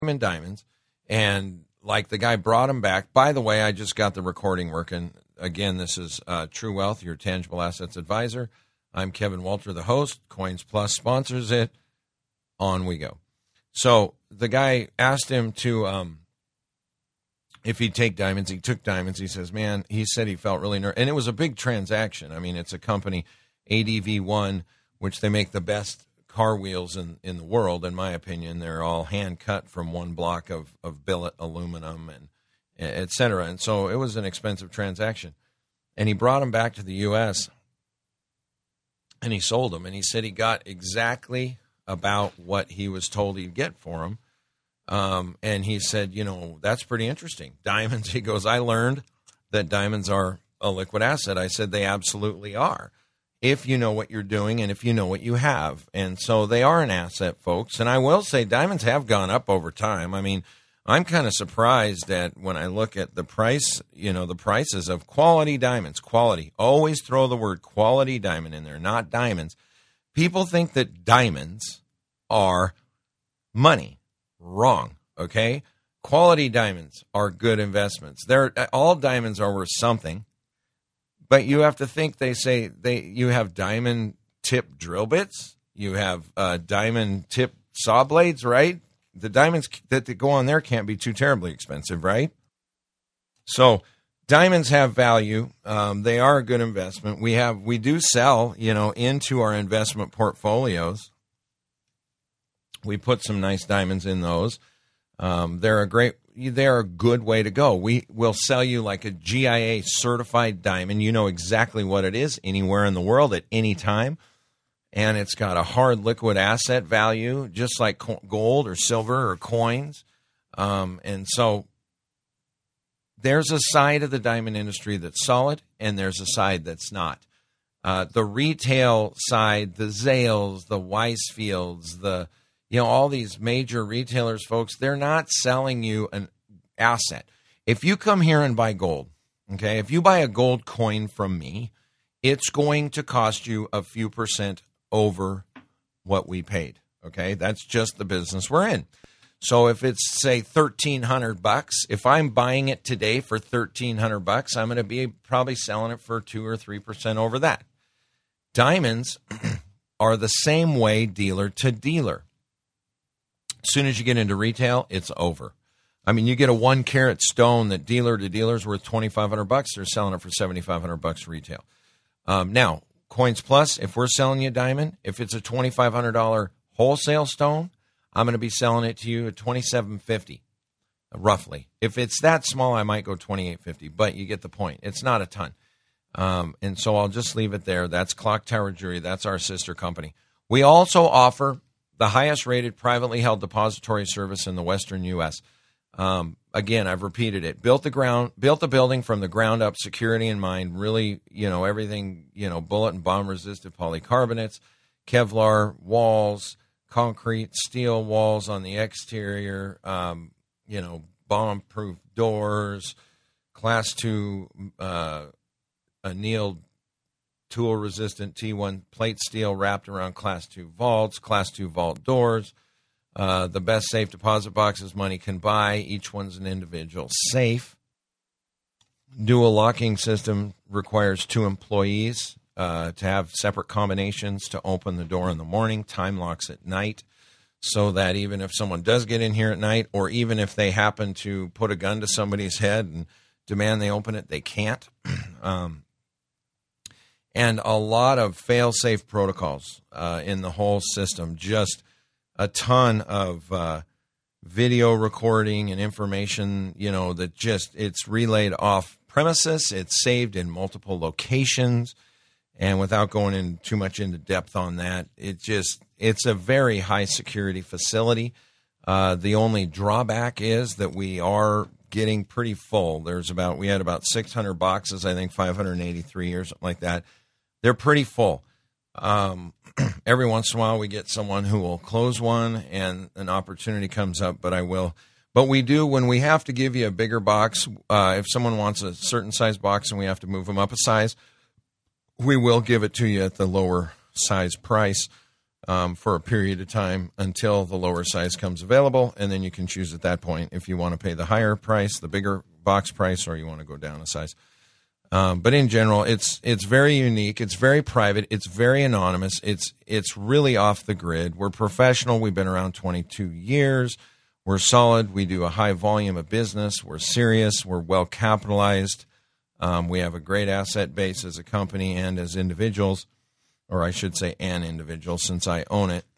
diamonds, and like the guy brought him back. By the way, I just got the recording working. Again, this is True Wealth, your tangible assets advisor. I'm Kevin Walter, the host. Coins Plus sponsors it. On we go. So the guy asked him to, if he'd take diamonds. He took diamonds. He says, man, he said he felt really nervous. And it was a big transaction. I mean, it's a company, ADV1, which they make the best car wheels in the world, in my opinion. They're all hand cut from one block of billet aluminum and et cetera. And so it was an expensive transaction. And he brought him back to the U.S. and he sold them. And he said he got exactly about what he was told he'd get for them. And he said, that's pretty interesting. Diamonds, he goes, I learned that diamonds are a liquid asset. I said, they absolutely are, if you know what you're doing and if you know what you have. And so they are an asset, folks. And I will say diamonds have gone up over time. I mean, I'm kind of surprised that when I look at the price, the prices of quality diamonds, quality, always throw the word quality diamond in there, not diamonds. People think that diamonds are money. Wrong. Okay. Quality diamonds are good investments. All diamonds are worth something, but you have to think, you have diamond tip drill bits. You have diamond tip saw blades, right? The diamonds that go on there can't be too terribly expensive, right? So diamonds have value. They are a good investment. We do sell, into our investment portfolios. We put some nice diamonds in those. They're a good way to go. We will sell you like a GIA certified diamond. You know exactly what it is anywhere in the world at any time. And it's got a hard liquid asset value, just like gold or silver or coins. And so there's a side of the diamond industry that's solid, and there's a side that's not. The retail side, the Zales, the Weisfields, all these major retailers, folks, they're not selling you an asset. If you come here and buy gold, okay, if you buy a gold coin from me, it's going to cost you a few percent over what we paid. Okay, that's just the business we're in. So if it's, say, $1,300, if I'm buying it today for $1,300, I'm going to be probably selling it for 2 or 3% over that. Diamonds are the same way dealer to dealer. As soon as you get into retail, it's over. I mean, you get a 1 carat stone that dealer to dealer is worth $2,500. They're selling it for $7,500 retail. Now, Coins Plus, if we're selling you a diamond, if it's a $2,500 wholesale stone, I'm going to be selling it to you at $2,750, roughly. If it's that small, I might go $2,850, but you get the point. It's not a ton. And so I'll just leave it there. That's Clock Tower Jewelry. That's our sister company. We also offer the highest rated privately held depository service in the Western U.S. Again, I've repeated it. Built the building from the ground up, security in mind, really, everything, bullet and bomb resistant polycarbonates, Kevlar walls, concrete, steel walls on the exterior, bomb proof doors, class 2, annealed tool resistant T1 plate steel wrapped around class 2 vaults, class 2 vault doors. The best safe deposit boxes money can buy. Each one's an individual safe. Dual locking system requires 2 employees to have separate combinations to open the door in the morning. Time locks at night, so that even if someone does get in here at night, or even if they happen to put a gun to somebody's head and demand they open it, they can't. And a lot of fail-safe protocols in the whole system. Just a ton of video recording and information, that it's relayed off premises. It's saved in multiple locations. And without going in too much into depth on that, it's a very high security facility. The only drawback is that we are getting pretty full. We had about 600 boxes, I think 583 or something like that. They're pretty full. Every once in a while we get someone who will close one and an opportunity comes up, but we do, when we have to give you a bigger box, if someone wants a certain size box and we have to move them up a size, we will give it to you at the lower size price. for a period of time until the lower size comes available, and then you can choose at that point if you want to pay the higher price, the bigger box price, or you want to go down a size. But in general, it's very unique. It's very private. It's very anonymous. It's really off the grid. We're professional. We've been around 22 years. We're solid. We do a high volume of business. We're serious. We're well capitalized. We have a great asset base as a company and as individuals, or I should say an individual since I own it.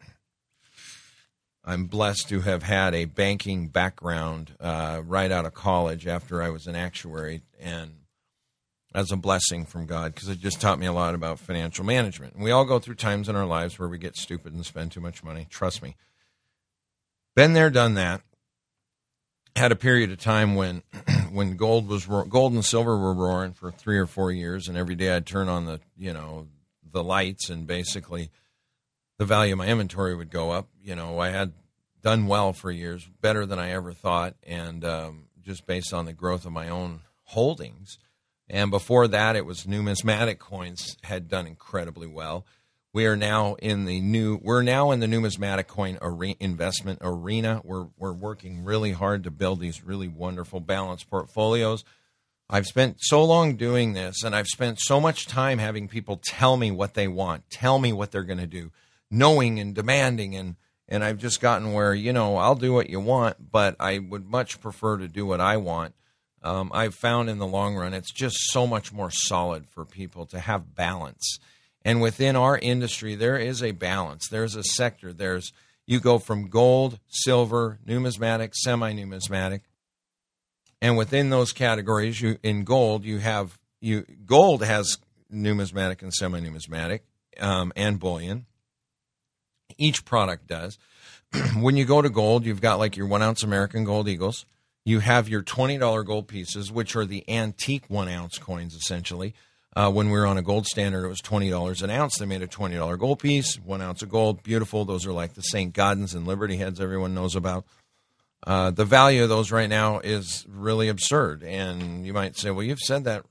I'm blessed to have had a banking background right out of college after I was an actuary, and that's a blessing from God because it just taught me a lot about financial management. And we all go through times in our lives where we get stupid and spend too much money. Trust me. Been there, done that. Had a period of time when gold and silver were roaring for 3 or 4 years, and every day I'd turn on the lights, and basically the value of my inventory would go up. I had done well for years, better than I ever thought, and just based on the growth of my own holdings. And before that, it was numismatic coins had done incredibly well. We're now in the numismatic coin investment arena. We're working really hard to build these really wonderful balanced portfolios. I've spent so long doing this, and I've spent so much time having people tell me what they want, tell me what they're going to do, knowing and demanding, and I've just gotten where, I'll do what you want, but I would much prefer to do what I want. I've found in the long run, it's just so much more solid for people to have balance. And within our industry, there is a balance. There's a sector. You go from gold, silver, numismatic, semi-numismatic. And within those categories, in gold, gold has numismatic and semi-numismatic and bullion. Each product does. When you go to gold, you've got like your 1 ounce American Gold Eagles. You have your $20 gold pieces, which are the antique 1 ounce coins, essentially. When we were on a gold standard, it was $20 an ounce. They made a $20 gold piece, 1 ounce of gold. Beautiful. Those are like the St. Gaudens and Liberty Heads everyone knows about. The value of those right now is really absurd. And you might say, well, you've said that,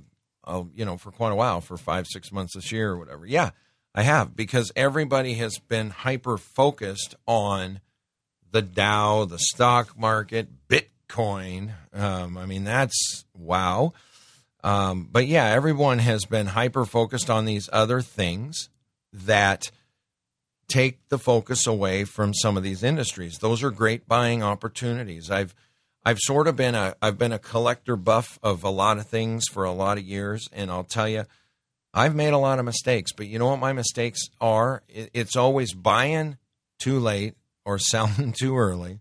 for quite a while, for 5-6 months this year or whatever. Yeah, I have, because everybody has been hyper-focused on the Dow, the stock market, Bitcoin. That's wow. But yeah, everyone has been hyper-focused on these other things that take the focus away from some of these industries. Those are great buying opportunities. I've sort of been a collector buff of a lot of things for a lot of years, and I'll tell you, I've made a lot of mistakes. But you know what my mistakes are? It's always buying too late or selling too early,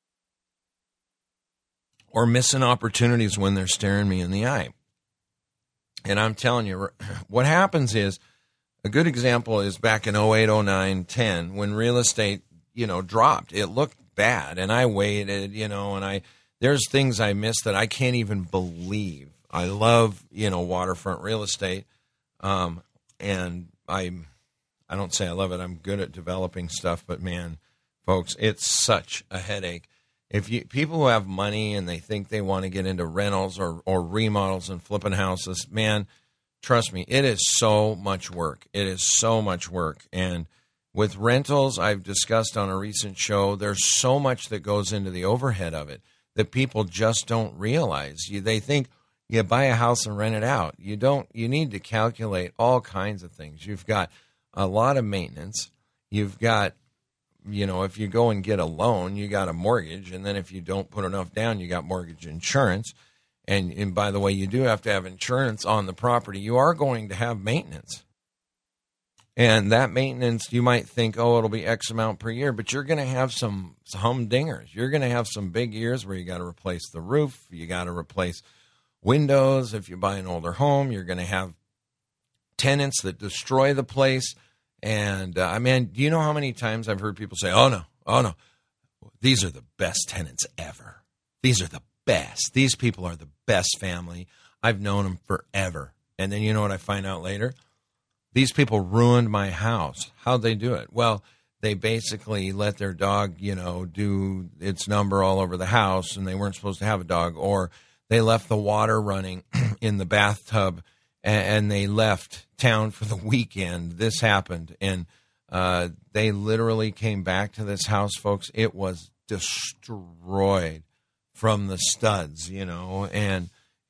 or missing opportunities when they're staring me in the eye. And I'm telling you, what happens is, a good example is back in 08, 09, 10, when real estate, dropped. It looked bad, and I waited, and there's things I missed that I can't even believe. I love, waterfront real estate, and I don't say I love it. I'm good at developing stuff, but man, folks, it's such a headache. People who have money and they think they want to get into rentals or remodels and flipping houses, man, trust me, it is so much work. It is so much work. And with rentals, I've discussed on a recent show, there's so much that goes into the overhead of it that people just don't realize. They think you buy a house and rent it out. You don't. You need to calculate all kinds of things. You've got a lot of maintenance. You've got, if you go and get a loan, you got a mortgage. And then if you don't put enough down, you got mortgage insurance. And by the way, you do have to have insurance on the property. You are going to have maintenance. And that maintenance, you might think, it'll be X amount per year, but you're going to have some humdingers. You're going to have some big years where you got to replace the roof. You got to replace windows. If you buy an older home, you're going to have tenants that destroy the place. And, do you know how many times I've heard people say, oh, no, these are the best tenants ever. These are the best. These people are the best family. I've known them forever. And then you know what I find out later? These people ruined my house. How'd they do it? Well, they basically let their dog, do its number all over the house, and they weren't supposed to have a dog. Or they left the water running in the bathtub, and they left town for the weekend. This happened. And They literally came back to this house, folks. It was destroyed from the studs, and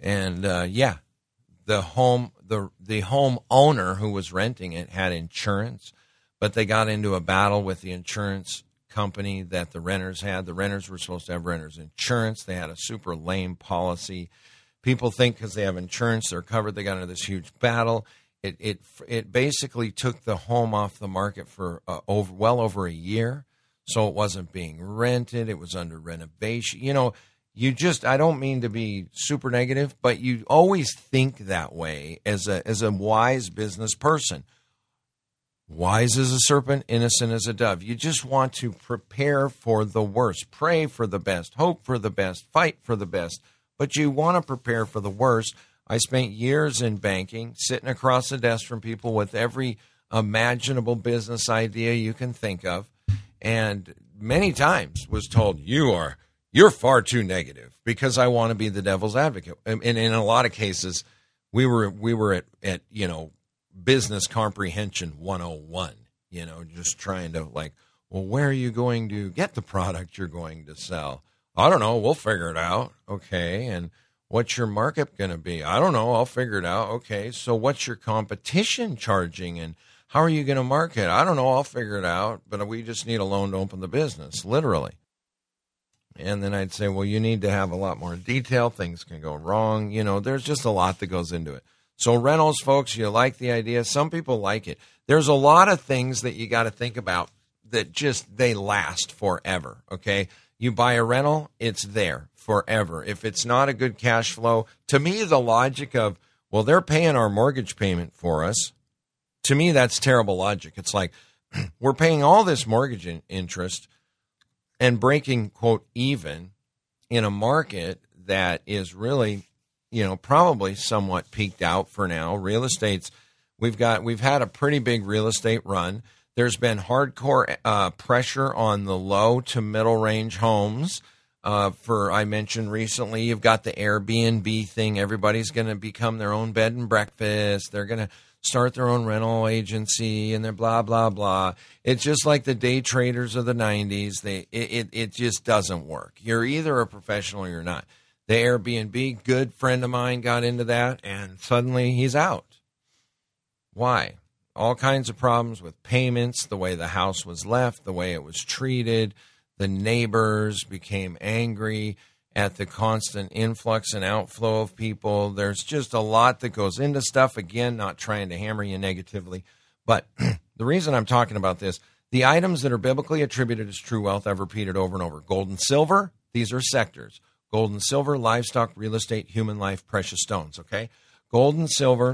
the home owner who was renting it had insurance, but they got into a battle with the insurance company that the renters had. The renters were supposed to have renters insurance. They had a super lame policy. People think because they have insurance they're covered. They got into this huge battle. It basically took the home off the market for well over a year, so it wasn't being rented. It was under renovation. I don't mean to be super negative, but you always think that way as a wise business person. Wise as a serpent, innocent as a dove. You just want to prepare for the worst. Pray for the best. Hope for the best. Fight for the best. But you want to prepare for the worst. I spent years in banking, sitting across the desk from people with every imaginable business idea you can think of, and many times was told, you're far too negative, because I want to be the devil's advocate. And in a lot of cases, we were at business comprehension 101, just trying to where are you going to get the product you're going to sell? I don't know. We'll figure it out. Okay. And what's your markup going to be? I don't know. I'll figure it out. Okay. So what's your competition charging, and how are you going to market? I don't know. I'll figure it out, but we just need a loan to open the business, literally. And then I'd say, well, you need to have a lot more detail. Things can go wrong. There's just a lot that goes into it. So rentals, folks, you like the idea. Some people like it. There's a lot of things that you got to think about that they last forever, okay? You buy a rental, it's there forever. If it's not a good cash flow, to me, the logic of, well, they're paying our mortgage payment for us, to me, that's terrible logic. It's like, we're paying all this mortgage interest and breaking, quote, even in a market that is really, probably somewhat peaked out for now. Real estate's, we've had a pretty big real estate run. There's been hardcore pressure on the low to middle range homes. I mentioned recently, you've got the Airbnb thing. Everybody's going to become their own bed and breakfast. They're going to start their own rental agency, and they're blah, blah, blah. It's just like the day traders of the 90s. It just doesn't work. You're either a professional or you're not. The Airbnb, good friend of mine got into that, and suddenly he's out. Why? All kinds of problems with payments, the way the house was left, the way it was treated. The neighbors became angry at the constant influx and outflow of people. There's just a lot that goes into stuff. Again, not trying to hammer you negatively, but the reason I'm talking about this, the items that are biblically attributed as true wealth, I've repeated over and over. Gold and silver, these are sectors. Gold and silver, livestock, real estate, human life, precious stones, okay? Gold and silver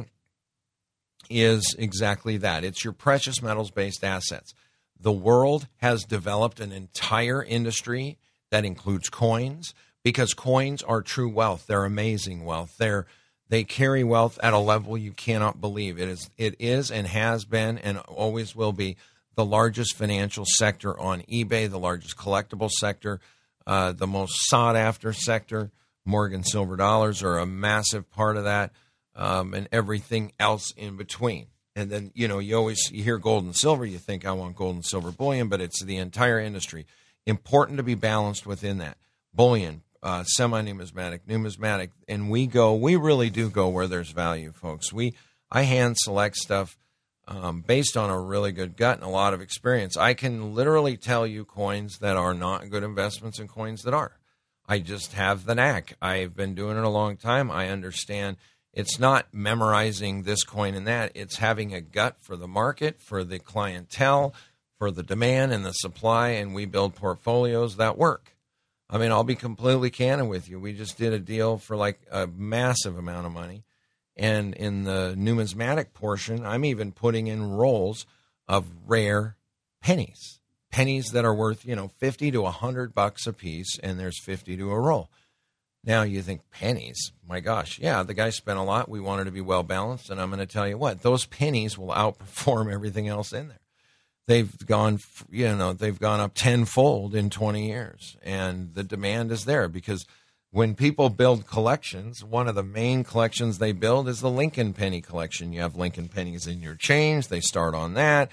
is exactly that. It's your precious metals-based assets. The world has developed an entire industry that includes coins, because coins are true wealth. They're amazing wealth. They carry wealth at a level you cannot believe. It is and has been and always will be the largest financial sector on eBay, the largest collectible sector, the most sought-after sector. Morgan silver dollars are a massive part of that, and everything else in between. And then, you hear gold and silver, you think, I want gold and silver bullion, but it's the entire industry. Important to be balanced within that. Bullion, semi-numismatic, numismatic, and we really do go where there's value, folks. I hand select stuff based on a really good gut and a lot of experience. I can literally tell you coins that are not good investments and coins that are. I just have the knack. I've been doing it a long time. I understand. It's not memorizing this coin and that. It's having a gut for the market, for the clientele, for the demand and the supply, and we build portfolios that work. I mean, I'll be completely candid with you. We just did a deal for like a massive amount of money. And in the numismatic portion, I'm even putting in rolls of rare pennies. Pennies that are worth, $50 to $100 a piece, and there's 50 to a roll. Now you think, pennies, my gosh, yeah, the guy spent a lot. We wanted to be well balanced, and I'm going to tell you what, those pennies will outperform everything else in there. They've gone up tenfold in 20 years, and the demand is there because when people build collections, one of the main collections they build is the Lincoln penny collection. You have Lincoln pennies in your change. They start on that.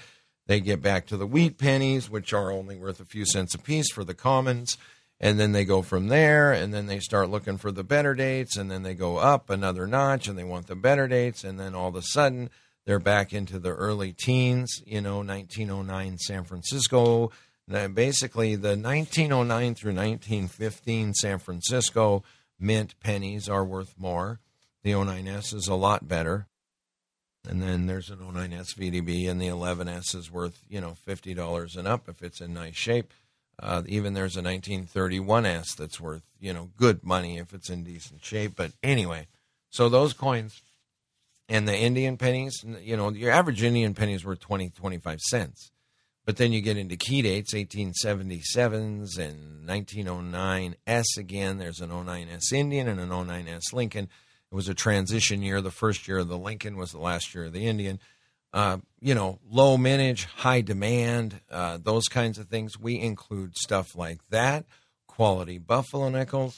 They get back to the wheat pennies, which are only worth a few cents a piece for the commons. And then they go from there, and then they start looking for the better dates, and then they go up another notch, and they want the better dates, and then all of a sudden they're back into the early teens, 1909 San Francisco. Basically, the 1909 through 1915 San Francisco mint pennies are worth more. The 09S is a lot better. And then there's an 09S VDB, and the 11S is worth, $50 and up if it's in nice shape. Even there's a 1931S that's worth, good money if it's in decent shape. But anyway, so those coins and the Indian pennies, your average Indian penny is worth 20, 25 cents. But then you get into key dates, 1877s and 1909S again. There's an 09S Indian and an 09S Lincoln. It was a transition year. The first year of the Lincoln was the last year of the Indian. Low mintage, high demand, those kinds of things. We include stuff like that, quality buffalo nickels.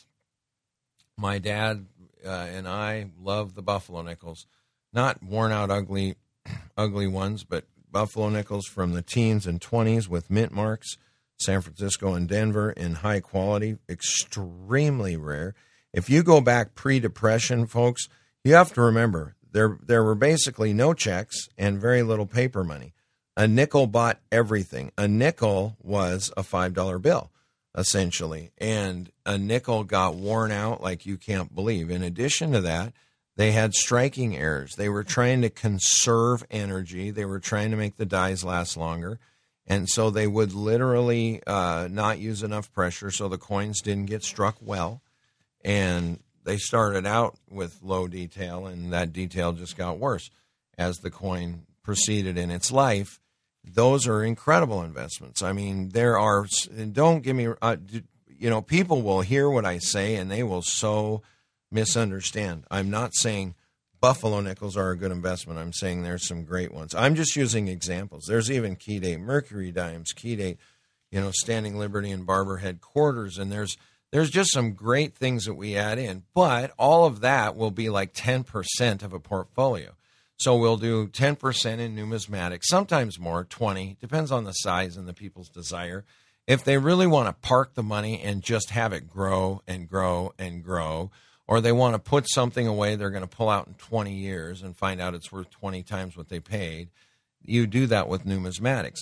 My dad and I love the buffalo nickels. Not worn out, ugly ones, but buffalo nickels from the teens and 20s with mint marks, San Francisco and Denver in high quality, extremely rare. If you go back pre-Depression, folks, you have to remember there were basically no checks and very little paper money. A nickel bought everything. A nickel was a $5 bill, essentially, and a nickel got worn out like you can't believe. In addition to that, they had striking errors. They were trying to conserve energy. They were trying to make the dies last longer. And so they would literally not use enough pressure, so the coins didn't get struck well. And they started out with low detail, and that detail just got worse as the coin proceeded in its life. Those are incredible investments. I mean, there are, don't give me, people will hear what I say, and they will so misunderstand. I'm not saying buffalo nickels are a good investment. I'm saying there's some great ones. I'm just using examples. There's even key date mercury dimes, key date, Standing Liberty and Barber headquarters, and there's just some great things that we add in, but all of that will be like 10% of a portfolio. So we'll do 10% in numismatic, sometimes more, 20, depends on the size and the people's desire. If they really want to park the money and just have it grow and grow and grow, or they want to put something away they're going to pull out in 20 years and find out it's worth 20 times what they paid, you do that with numismatics.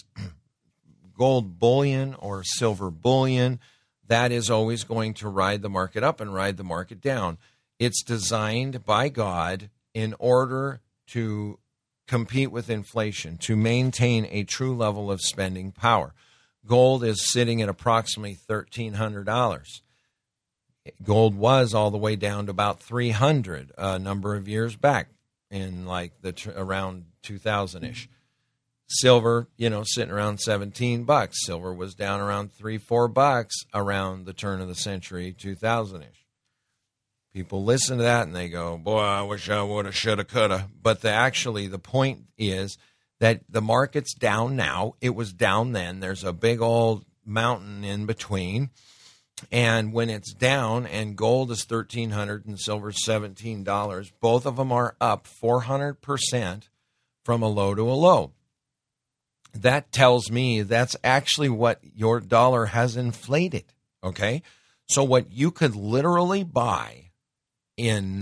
Gold bullion or silver bullion, that is always going to ride the market up and ride the market down. It's designed by God in order to compete with inflation, to maintain a true level of spending power. Gold is sitting at approximately $1,300. Gold was all the way down to about $300 a number of years back in around 2000-ish. Silver, sitting around $17. Silver was down around $3-4 around the turn of the century, 2000-ish. People listen to that and they go, boy, I wish I woulda, shoulda, coulda. But the point is that the market's down now. It was down then. There's a big old mountain in between. And when it's down and gold is $1,300 and silver is $17, both of them are up 400% from a low to a low. That tells me that's actually what your dollar has inflated, okay? So what you could literally buy in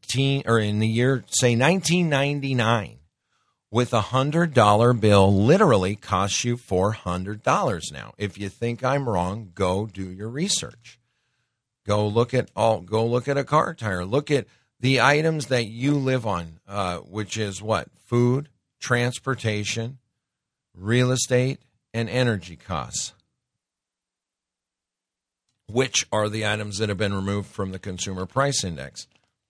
the year, say 1999, with a $100 bill literally costs you $400 now. If you think I'm wrong, go do your research. Go look at a car tire. Look at the items that you live on, which is what? Food, transportation, real estate, and energy costs, which are the items that have been removed from the Consumer Price Index.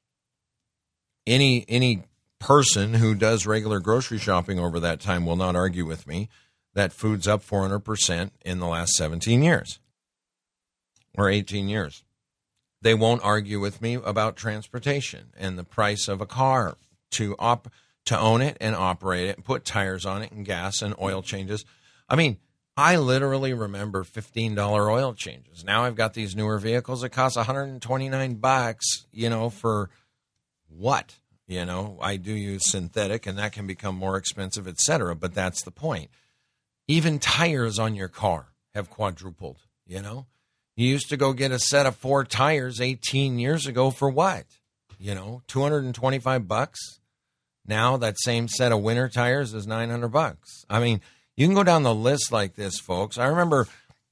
Any person who does regular grocery shopping over that time will not argue with me that food's up 400% in the last 17 years or 18 years. They won't argue with me about transportation and the price of a car to own it and operate it and put tires on it and gas and oil changes. I mean, I literally remember $15 oil changes. Now I've got these newer vehicles that cost $129, for what? I do use synthetic and that can become more expensive, et cetera, but that's the point. Even tires on your car have quadrupled, you know. You used to go get a set of 4 tires 18 years ago for what? You know, $225. Now that same set of winter tires is $900. I mean, you can go down the list like this, folks. I remember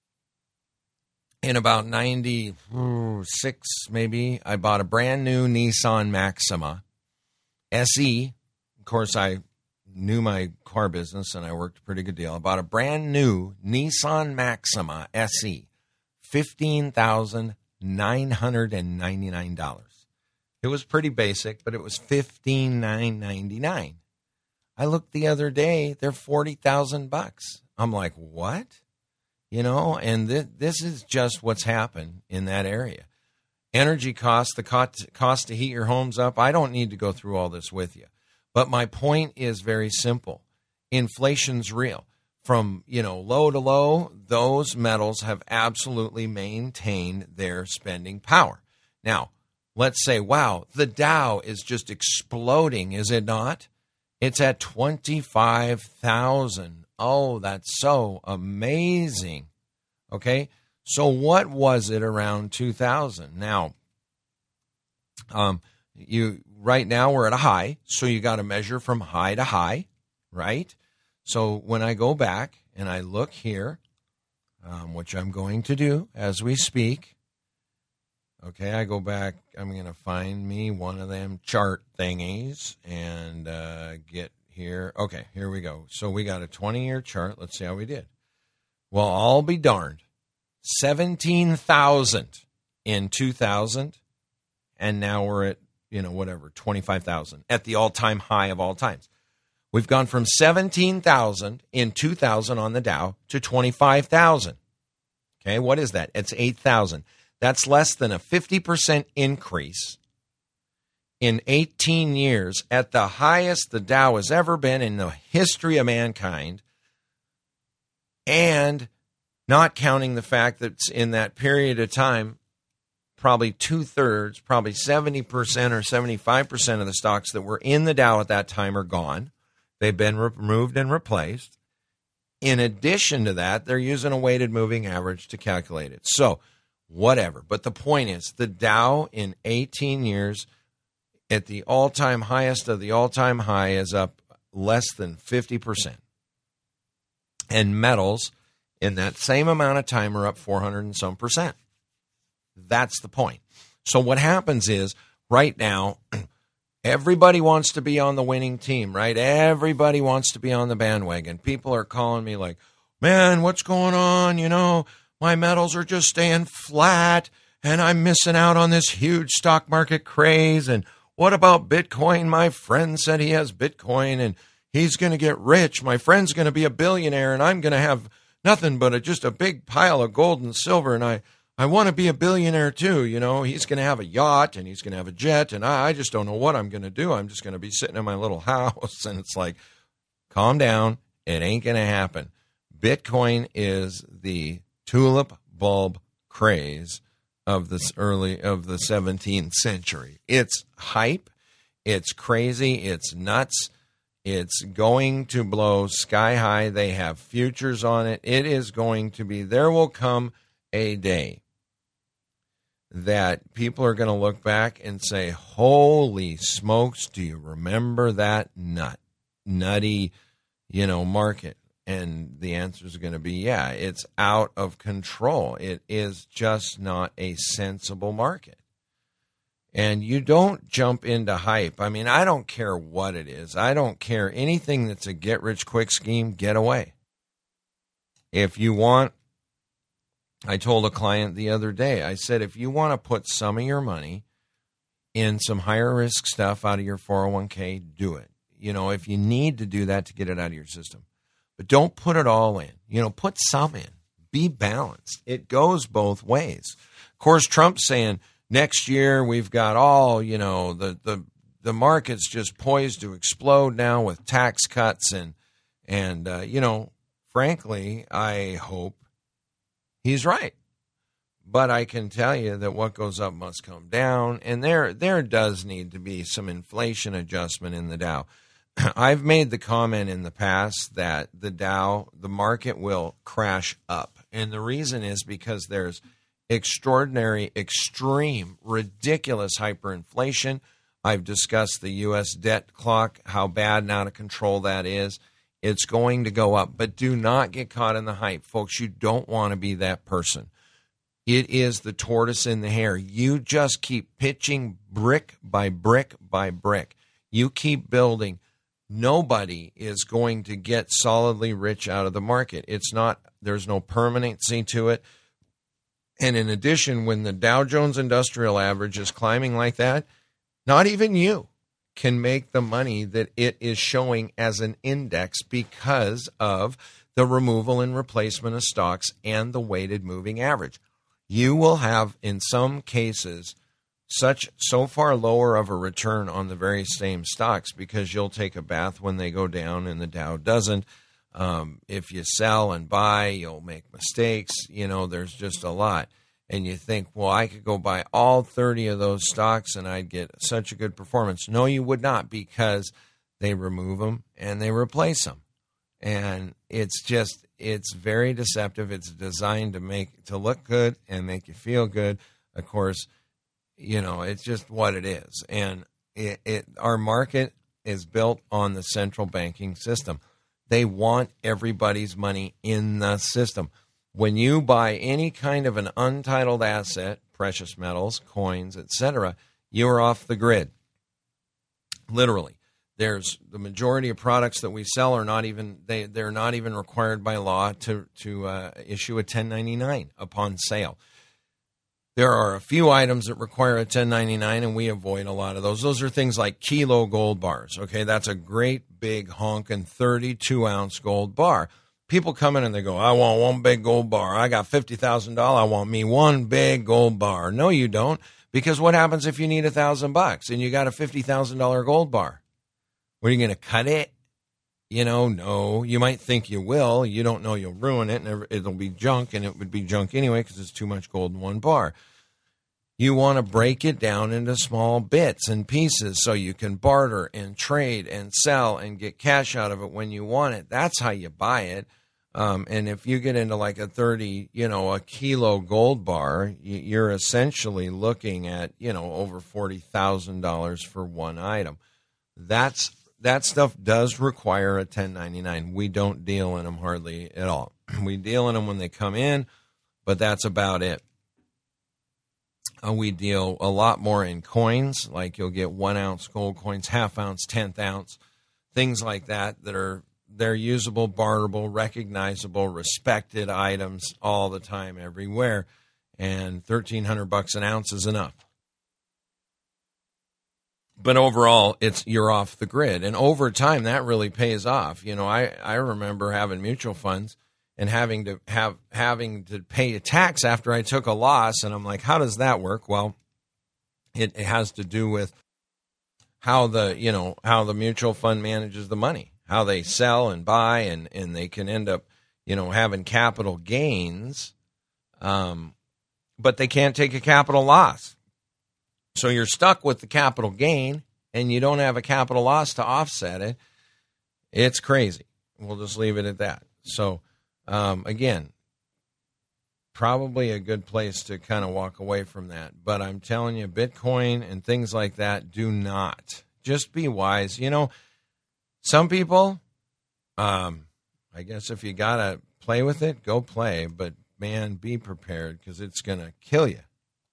in about 96, maybe, I bought a brand new Nissan Maxima SE. Of course, I knew my car business and I worked a pretty good deal. I bought a brand new Nissan Maxima SE, $15,999. It was pretty basic, but it was $15,999. I looked the other day, they're $40,000. I'm like, what? You know, and this is just what's happened in that area. Energy costs, the cost to heat your homes up. I don't need to go through all this with you. But my point is very simple. Inflation's real. From, low to low, those metals have absolutely maintained their spending power. Now, let's say, wow, the Dow is just exploding, is it not? It's at 25,000. Oh, that's so amazing. Okay, so what was it around 2000? Now, right now we're at a high, so you got to measure from high to high, right? So when I go back and I look here, which I'm going to do as we speak, okay, I go back, I'm going to find me one of them chart thingies and get here. Okay, here we go. So we got a 20-year chart. Let's see how we did. Well, I'll be darned. 17,000 in 2000, and now we're at, 25,000 at the all-time high of all times. We've gone from 17,000 in 2000 on the Dow to 25,000. Okay, what is that? It's 8,000. That's less than a 50% increase in 18 years at the highest the Dow has ever been in the history of mankind, and not counting the fact that in that period of time, probably 2/3, probably 70% or 75% of the stocks that were in the Dow at that time are gone. They've been removed and replaced. In addition to that, they're using a weighted moving average to calculate it. So, whatever. But the point is, the Dow in 18 years at the all-time highest of the all-time high is up less than 50%. And metals in that same amount of time are up 400 and some percent. That's the point. So what happens is, right now, everybody wants to be on the winning team, right? Everybody wants to be on the bandwagon. People are calling me like, man, what's going on? My metals are just staying flat, and I'm missing out on this huge stock market craze. And what about Bitcoin? My friend said he has Bitcoin, and he's going to get rich. My friend's going to be a billionaire, and I'm going to have nothing but just a big pile of gold and silver, and I want to be a billionaire too. He's going to have a yacht, and he's going to have a jet, and I just don't know what I'm going to do. I'm just going to be sitting in my little house, and it's like, calm down. It ain't going to happen. Bitcoin is the tulip bulb craze of the 17th century. It's hype. It's crazy. It's nuts. It's going to blow sky high. They have futures on it. It is going to be, there will come a day that people are going to look back and say, holy smokes, do you remember that nutty, market? And the answer is going to be, yeah, it's out of control. It is just not a sensible market. And you don't jump into hype. I mean, I don't care what it is. I don't care anything that's a get-rich-quick scheme, get away. If you want, I told a client the other day, I said, if you want to put some of your money in some higher-risk stuff out of your 401k, do it. If you need to do that to get it out of your system. But don't put it all in. Put some in. Be balanced. It goes both ways. Of course, Trump's saying, next year, we've got all, the market's just poised to explode now with tax cuts. And frankly, I hope he's right. But I can tell you that what goes up must come down. And there does need to be some inflation adjustment in the Dow. I've made the comment in the past that the market will crash up. And the reason is because there's extraordinary, extreme, ridiculous hyperinflation. I've discussed the U.S. debt clock, how bad and out of control that is. It's going to go up, but do not get caught in the hype. Folks, you don't want to be that person. It is the tortoise in the hare. You just keep pitching brick by brick by brick. You keep building. Nobody is going to get solidly rich out of the market. There's no permanency to it. And in addition, when the Dow Jones Industrial Average is climbing like that, not even you can make the money that it is showing as an index because of the removal and replacement of stocks and the weighted moving average. You will have, in some cases, so far lower of a return on the very same stocks because you'll take a bath when they go down and the Dow doesn't. If you sell and buy, you'll make mistakes. There's just a lot. And you think, well, I could go buy all 30 of those stocks and I'd get such a good performance. No, you would not, because they remove them and they replace them. And it's very deceptive. It's designed to look good and make you feel good. Of course, it's just what it is. And our market is built on the central banking system. They want everybody's money in the system. When you buy any kind of an untitled asset, precious metals, coins, etc., you're off the grid. Literally. There's the majority of products that we sell are not even they're not even required by law to issue a 1099 upon sale. There are a few items that require a 1099, and we avoid a lot of those. Those are things like kilo gold bars. Okay, that's a great big honking 32-ounce gold bar. People come in and they go, I want one big gold bar. I got $50,000. I want me one big gold bar. No, you don't, because what happens if you need $1,000 and you got a $50,000 gold bar? What, are you going to cut it? No. You might think you will. You don't know you'll ruin it, and it'll be junk, and it would be junk anyway because it's too much gold in one bar. You want to break it down into small bits and pieces so you can barter and trade and sell and get cash out of it when you want it. That's how you buy it. And if you get into like a kilo gold bar, you're essentially looking at, over $40,000 for one item. That stuff does require a 1099. We don't deal in them hardly at all. We deal in them when they come in, but that's about it. We deal a lot more in coins, like you'll get 1 ounce gold coins, half ounce, 10th ounce, things like that they're usable, barterable, recognizable, respected items all the time, everywhere. And $1,300 an ounce is enough. But overall, you're off the grid. And over time, that really pays off. I remember having mutual funds and having to pay a tax after I took a loss. And I'm like, how does that work? Well, it has to do with how the mutual fund manages the money, how they sell and buy, and they can end up, having capital gains, but they can't take a capital loss. So you're stuck with the capital gain, and you don't have a capital loss to offset it. It's crazy. We'll just leave it at that. So, again, probably a good place to kind of walk away from that. But I'm telling you, Bitcoin and things like that, do not. Just be wise. Some people, I guess if you got to play with it, go play. But, man, be prepared, because it's going to kill you.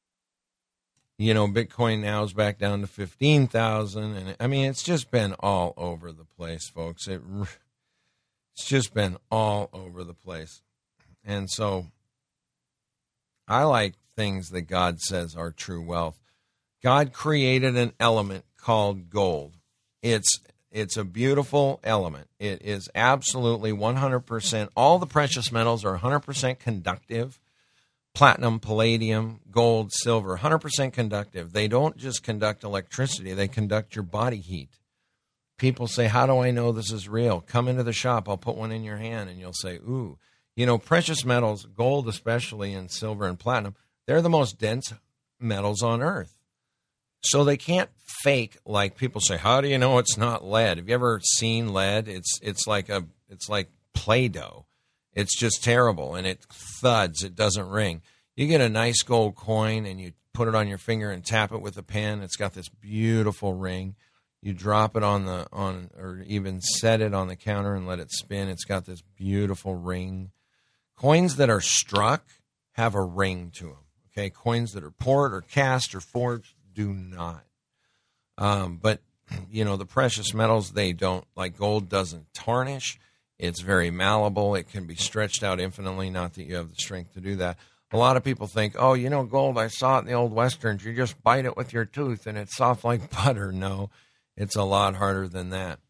Bitcoin now is back down to 15,000. And I mean, it's just been all over the place, folks. It's just been all over the place. And so I like things that God says are true wealth. God created an element called gold. It's a beautiful element. It is absolutely 100%. All the precious metals are 100% conductive. Platinum, palladium, gold, silver, 100% conductive. They don't just conduct electricity. They conduct your body heat. People say, how do I know this is real? Come into the shop. I'll put one in your hand, and you'll say, ooh. Precious metals, gold especially, and silver and platinum, they're the most dense metals on Earth. So they can't fake, like people say, how do you know it's not lead? Have you ever seen lead? It's like Play-Doh. It's just terrible, and it thuds. It doesn't ring. You get a nice gold coin, and you put it on your finger and tap it with a pen. It's got this beautiful ring. You drop it or even set it on the counter and let it spin. It's got this beautiful ring. Coins that are struck have a ring to them. Okay, coins that are poured or cast or forged do not. But the precious metals, they don't. Like gold doesn't tarnish. It's very malleable. It can be stretched out infinitely. Not that you have the strength to do that. A lot of people think, gold, I saw it in the old Westerns. You just bite it with your tooth and it's soft like butter. No, it's a lot harder than that.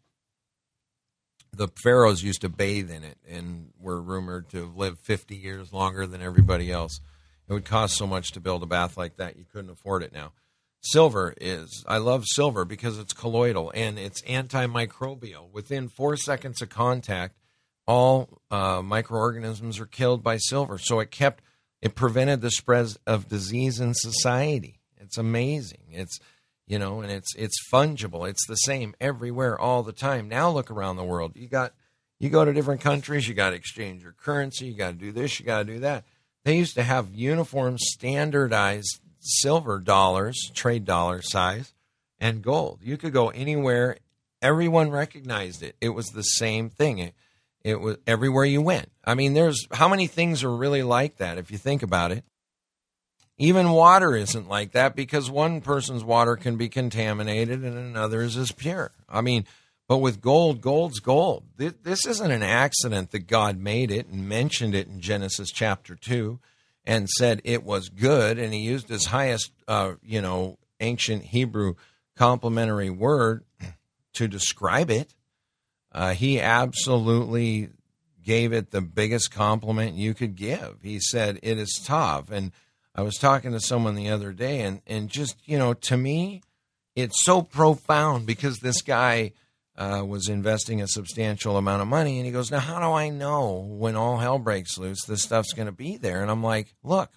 The pharaohs used to bathe in it and were rumored to live 50 years longer than everybody else. It would cost so much to build a bath like that, you couldn't afford it now. Silver I love silver because it's colloidal and it's antimicrobial. Within 4 seconds of contact, all microorganisms are killed by silver. So it prevented the spread of disease in society. It's amazing. It's and it's fungible. It's the same everywhere all the time. Now look around the world. You go to different countries, you got to exchange your currency, you got to do this, you got to do that. They used to have uniform, standardized silver dollars, trade dollar size, and gold. You could go anywhere. Everyone recognized it. It was the same thing. It was everywhere you went. I mean, how many things are really like that if you think about it? Even water isn't like that because one person's water can be contaminated and another's is pure. I mean, but with gold, gold's gold. This isn't an accident that God made it and mentioned it in Genesis chapter 2 and said it was good. And he used his highest, ancient Hebrew complementary word to describe it. He absolutely gave it the biggest compliment you could give. He said, it is tav. And I was talking to someone the other day, and just, to me, it's so profound because this guy was investing a substantial amount of money, and he goes, now, how do I know when all hell breaks loose, this stuff's going to be there? And I'm like, look,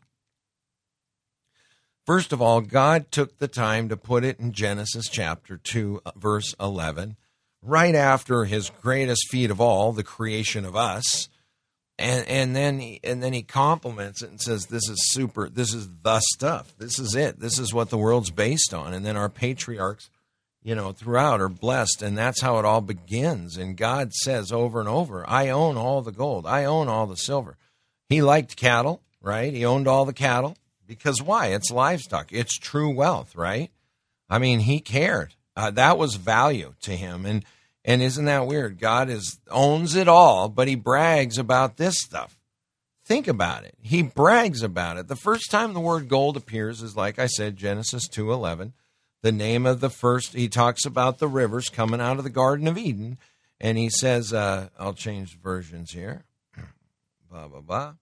first of all, God took the time to put it in Genesis chapter 2, verse 11, right after his greatest feat of all, the creation of us. And then he compliments it and says, this is super, this is the stuff. This is it. This is what the world's based on. And then our patriarchs, throughout are blessed. And that's how it all begins. And God says over and over, I own all the gold. I own all the silver. He liked cattle, right? He owned all the cattle. Because why? It's livestock. It's true wealth, right? I mean, he cared. That was value to him. And isn't that weird? God owns it all, but he brags about this stuff. Think about it. He brags about it. The first time the word gold appears is, like I said, Genesis 2:11. The name of the first, he talks about the rivers coming out of the Garden of Eden. And he says, I'll change versions here. Blah, blah, blah.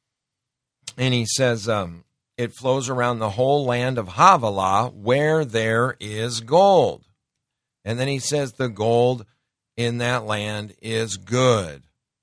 And he says, it flows around the whole land of Havilah where there is gold. And then he says the gold in that land is good.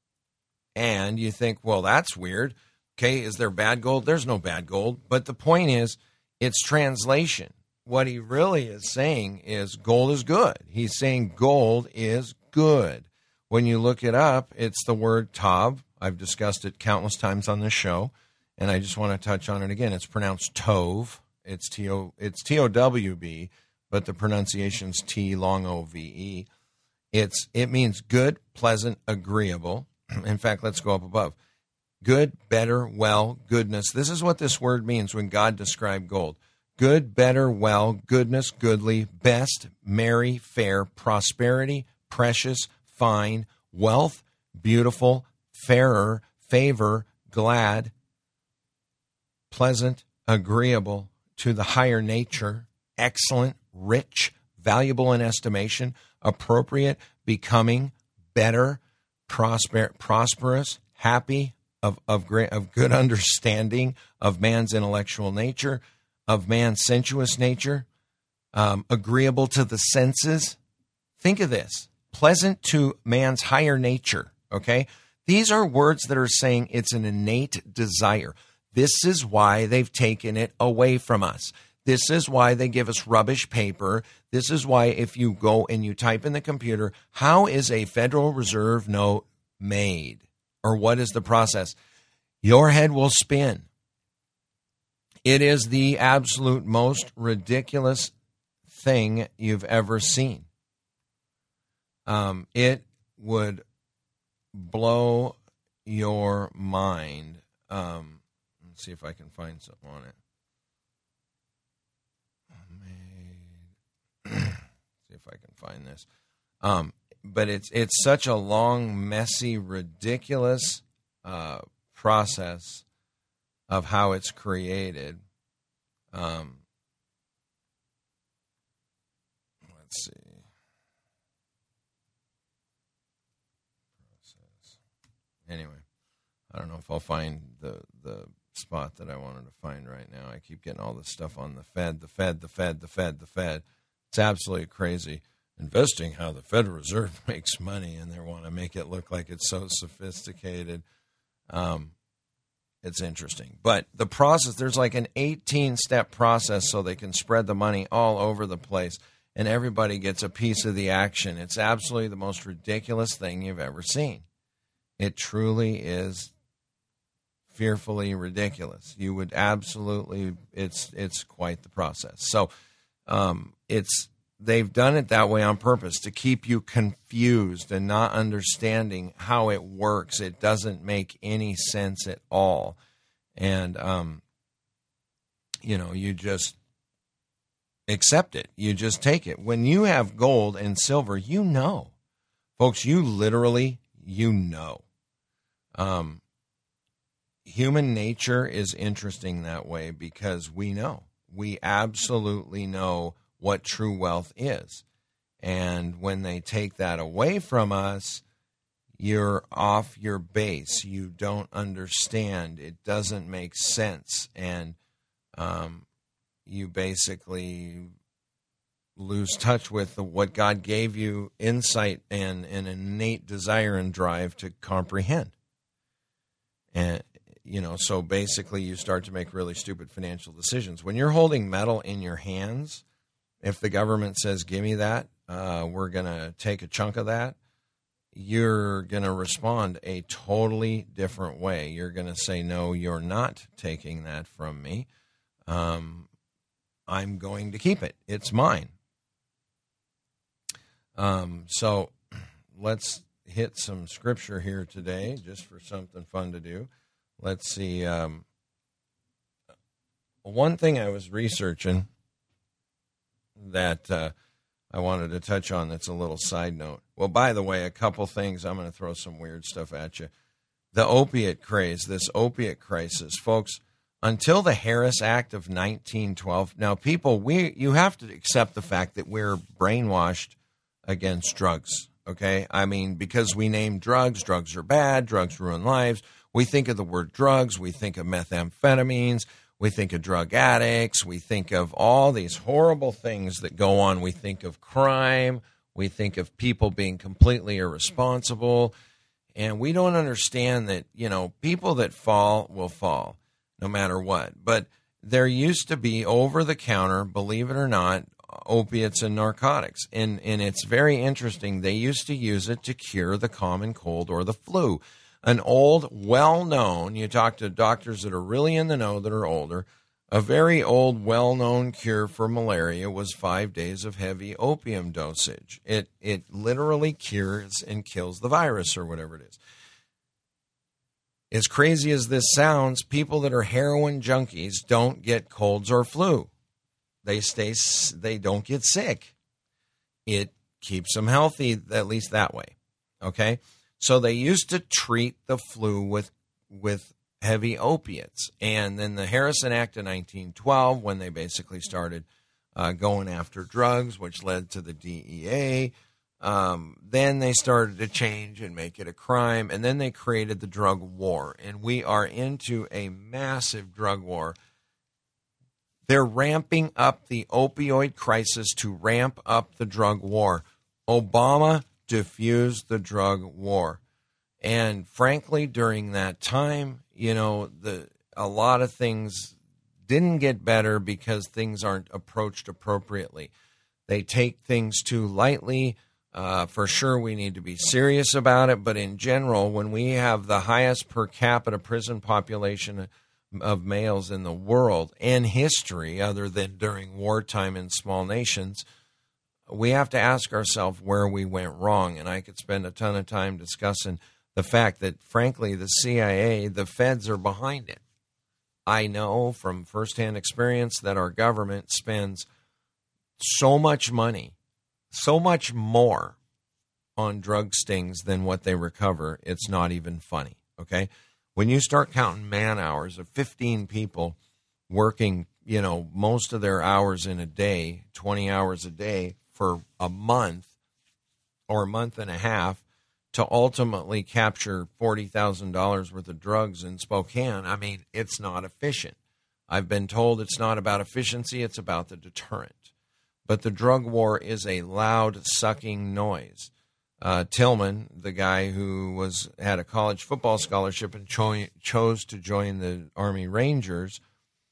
And you think, well, that's weird. Okay, is there bad gold? There's no bad gold. But the point is, it's translation. What he really is saying is gold is good. He's saying gold is good. When you look it up, it's the word tav. I've discussed it countless times on this show, and I just want to touch on it again. It's pronounced tov. It's T-O-W-B, but the pronunciation's T long O-V-E. It means good, pleasant, agreeable. In fact, let's go up above. Good, better, well, goodness. This is what this word means when God described gold. Good, better, well, goodness, goodly, best, merry, fair, prosperity, precious, fine, wealth, beautiful, fairer, favor, glad, pleasant, agreeable, to the higher nature, excellent, rich, valuable in estimation, appropriate, becoming, better, prosperous, happy, of good understanding of man's intellectual nature, of man's sensuous nature, agreeable to the senses. Think of this. Pleasant to man's higher nature, okay? These are words that are saying it's an innate desire. This is why they've taken it away from us. This is why they give us rubbish paper. This is why if you go and you type in the computer, how is a Federal Reserve note made? Or what is the process? Your head will spin. It is the absolute most ridiculous thing you've ever seen. It would blow your mind. Let's see if I can find something on it. See if I can find this. But it's such a long, messy, ridiculous process of how it's created. Let's see. Process. Anyway, I don't know if I'll find the spot that I wanted to find right now. I keep getting all this stuff on the Fed. It's absolutely crazy. Investing, how the Federal Reserve makes money, and they want to make it look like it's so sophisticated. It's interesting. But the process, there's like an 18-step process so they can spread the money all over the place, and everybody gets a piece of the action. It's absolutely the most ridiculous thing you've ever seen. It truly is fearfully ridiculous. You would absolutely, it's quite the process. So they've done it that way on purpose to keep you confused and not understanding how it works. It doesn't make any sense at all. And, you just accept it. You just take it. When you have gold and silver, folks, you literally, human nature is interesting that way because we absolutely know what true wealth is. And when they take that away from us, you're off your base. You don't understand. It doesn't make sense. And you basically lose touch with what God gave you, insight and an innate desire and drive to comprehend. And so basically you start to make really stupid financial decisions. When you're holding metal in your hands, if the government says, give me that, we're going to take a chunk of that, you're going to respond a totally different way. You're going to say, no, you're not taking that from me. I'm going to keep it. It's mine. So let's hit some scripture here today just for something fun to do. Let's see. One thing I was researching that I wanted to touch on that's a little side note. Well, by the way, a couple things. I'm going to throw some weird stuff at you. The opiate craze, this opiate crisis. Folks, until the Harris Act of 1912, now people, you have to accept the fact that we're brainwashed against drugs, okay? I mean, because we name drugs are bad, drugs ruin lives. We think of the word drugs, we think of methamphetamines, we think of drug addicts, we think of all these horrible things that go on. We think of crime, we think of people being completely irresponsible, and we don't understand that, people that fall will fall no matter what. But there used to be over-the-counter, believe it or not, opiates and narcotics. And it's very interesting. They used to use it to cure the common cold or the flu. An old, well-known, you talk to doctors that are really in the know that are older, a very old, well-known cure for malaria was 5 days of heavy opium dosage. It literally cures and kills the virus or whatever it is. As crazy as this sounds, people that are heroin junkies don't get colds or flu. They don't get sick. It keeps them healthy, at least that way. Okay? So they used to treat the flu with heavy opiates. And then the Harrison Act of 1912, when they basically started going after drugs, which led to the DEA, then they started to change and make it a crime. And then they created the drug war. And we are into a massive drug war. They're ramping up the opioid crisis to ramp up the drug war. Obama diffused the drug war. And frankly, during that time, a lot of things didn't get better because things aren't approached appropriately. They take things too lightly. For sure, we need to be serious about it. But in general, when we have the highest per capita prison population of males in the world and history, other than during wartime in small nations, we have to ask ourselves where we went wrong. And I could spend a ton of time discussing the fact that, frankly, the CIA, the feds are behind it. I know from firsthand experience that our government spends so much money, so much more on drug stings than what they recover. It's not even funny, okay? When you start counting man hours of 15 people working, most of their hours in a day, 20 hours a day for a month or a month and a half to ultimately capture $40,000 worth of drugs in Spokane, I mean, it's not efficient. I've been told it's not about efficiency, it's about the deterrent. But the drug war is a loud, sucking noise. Tillman, the guy who had a college football scholarship and chose to join the Army Rangers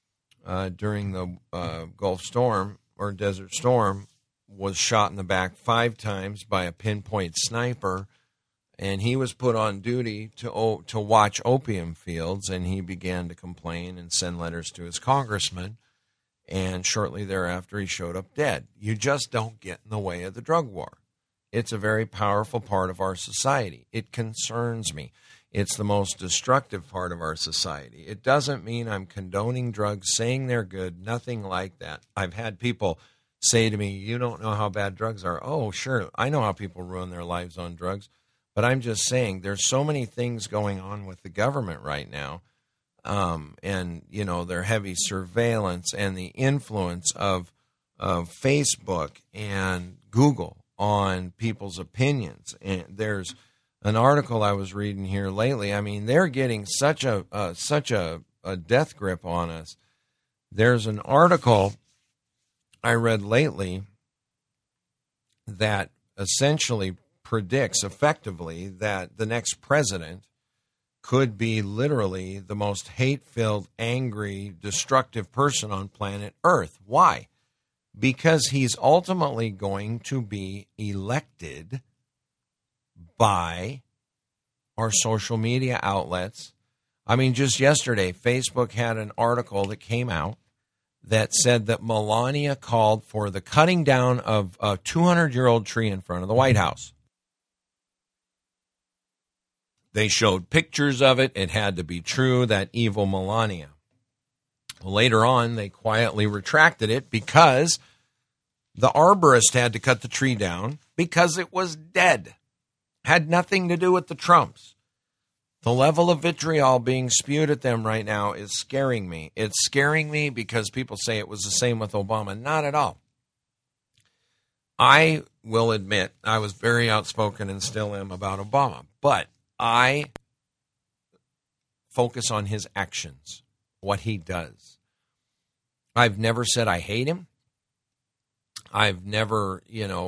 during the Gulf Storm or Desert Storm, was shot in the back 5 times by a pinpoint sniper, and he was put on duty to watch opium fields, and he began to complain and send letters to his congressman, and shortly thereafter he showed up dead. You just don't get in the way of the drug war. It's a very powerful part of our society. It concerns me. It's the most destructive part of our society. It doesn't mean I'm condoning drugs, saying they're good, nothing like that. I've had people say to me, you don't know how bad drugs are. Oh, sure, I know how people ruin their lives on drugs. But I'm just saying there's so many things going on with the government right now, and, their heavy surveillance and the influence of Facebook and Google on people's opinions. And there's an article I was reading here lately. I mean, they're getting such a death grip on us. There's an article I read lately that essentially predicts effectively that the next president could be literally the most hate-filled, angry, destructive person on planet Earth. Why? Because he's ultimately going to be elected by our social media outlets. I mean, just yesterday, Facebook had an article that came out that said that Melania called for the cutting down of a 200-year-old tree in front of the White House. They showed pictures of it. It had to be true, that evil Melania. Later on, they quietly retracted it because the arborist had to cut the tree down because it was dead. Had nothing to do with the Trumps. The level of vitriol being spewed at them right now is scaring me. It's scaring me because people say it was the same with Obama. Not at all. I will admit I was very outspoken and still am about Obama, but I focus on his actions, what he does. I've never said I hate him. I've never,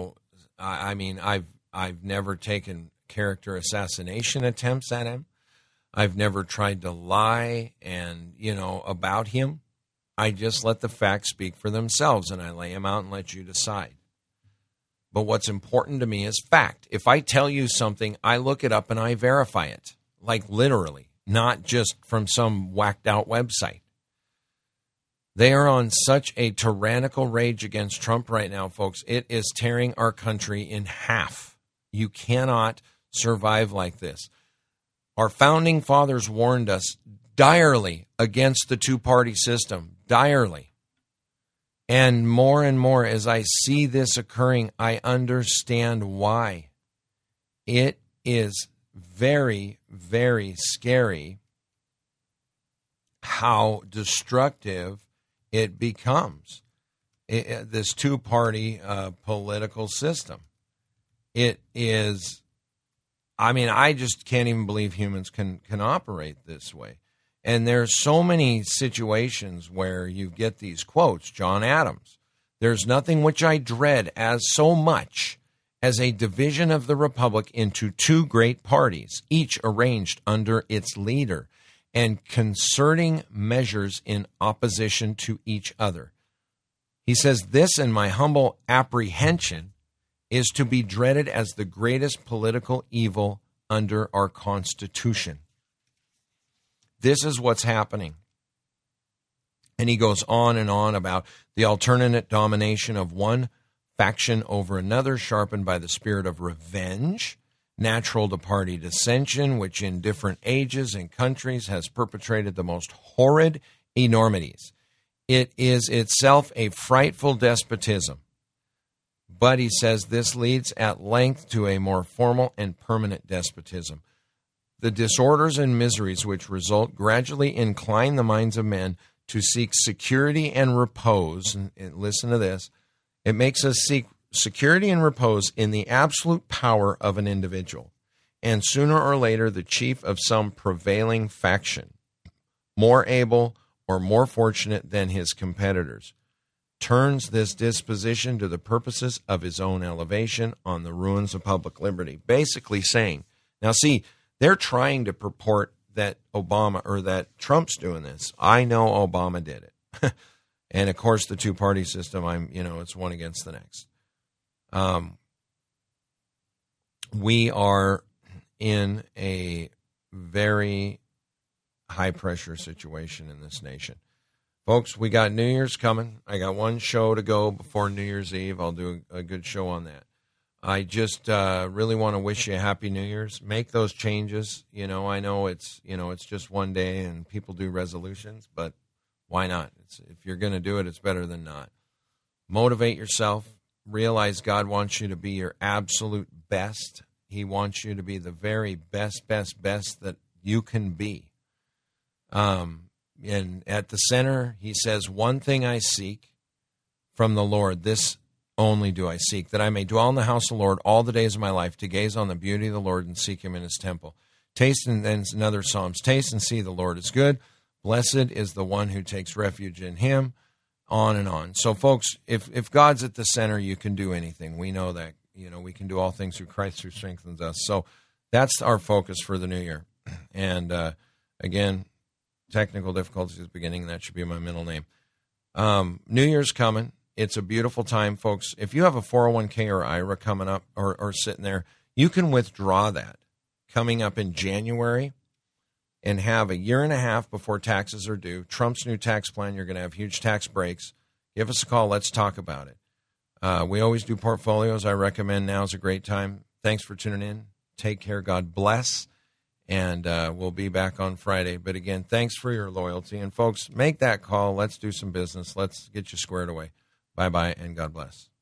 I've never taken character assassination attempts at him. I've never tried to lie about him. I just let the facts speak for themselves, and I lay them out and let you decide. But what's important to me is fact. If I tell you something, I look it up and I verify it, like literally, not just from some whacked out website. They are on such a tyrannical rage against Trump right now, folks. It is tearing our country in half. You cannot survive like this. Our founding fathers warned us direly against the two-party system, direly. And more as I see this occurring, I understand why. It is very, very scary how destructive it becomes, this two-party political system. It is, I just can't even believe humans can operate this way. And there's so many situations where you get these quotes. John Adams, there's nothing which I dread as so much as a division of the republic into two great parties, each arranged under its leader, and concerting measures in opposition to each other. He says, this, in my humble apprehension, is to be dreaded as the greatest political evil under our Constitution. This is what's happening. And he goes on and on about the alternate domination of one faction over another, sharpened by the spirit of revenge, natural to party dissension, which in different ages and countries has perpetrated the most horrid enormities. It is itself a frightful despotism. But he says this leads at length to a more formal and permanent despotism. The disorders and miseries which result gradually incline the minds of men to seek security and repose. And listen to this. It makes us seek security and repose in the absolute power of an individual, and sooner or later the chief of some prevailing faction, more able or more fortunate than his competitors, turns this disposition to the purposes of his own elevation on the ruins of public liberty. Basically saying, now see, they're trying to purport that Obama or that Trump's doing this. I know Obama did it. And of course, the two-party system, it's one against the next. We are in a very high-pressure situation in this nation. Folks, we got New Year's coming. I got one show to go before New Year's Eve. I'll do a good show on that. I just really want to wish you a Happy New Year's. Make those changes. I know it's just one day and people do resolutions, but why not? If you're going to do it, it's better than not. Motivate yourself. Realize God wants you to be your absolute best. He wants you to be the very best that you can be. And at the center, he says, one thing I seek from the Lord, this only do I seek, that I may dwell in the house of the Lord all the days of my life, to gaze on the beauty of the Lord and seek him in his temple. Taste, and then another Psalms, taste and see the Lord is good. Blessed is the one who takes refuge in him, on and on. So, folks, if God's at the center, you can do anything. We know that. We can do all things through Christ who strengthens us. So that's our focus for the new year. And, again, technical difficulties beginning. That should be my middle name. New Year's coming. It's a beautiful time, folks. If you have a 401k or IRA coming up or sitting there, you can withdraw that coming up in January and have a year and a half before taxes are due. Trump's new tax plan, you're going to have huge tax breaks. Give us a call. Let's talk about it. We always do portfolios. I recommend now is a great time. Thanks for tuning in. Take care. God bless. And we'll be back on Friday. But again, thanks for your loyalty. And folks, make that call. Let's do some business. Let's get you squared away. Bye-bye, and God bless.